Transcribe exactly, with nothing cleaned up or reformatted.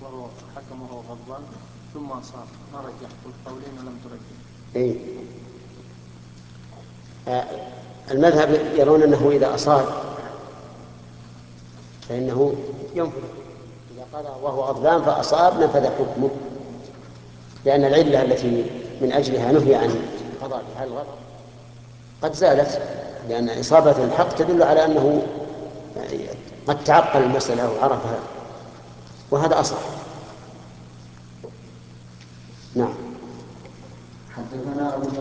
حكمه حكمه غضبان ثم أصاب ما رجح القولين ولم ترجح. إيه؟ آه المذهب يرون أنه إذا أصاب فإنه ينفذ، إذا قضى وهو غضبان فأصاب نفذ حكمه، لأن العلة التي من أجلها نهي عن قضاء في حال الغضب قد زالت، لأن إصابة الحق تدل على أنه قد تعقل المسألة وعرفها، وهذا أصح.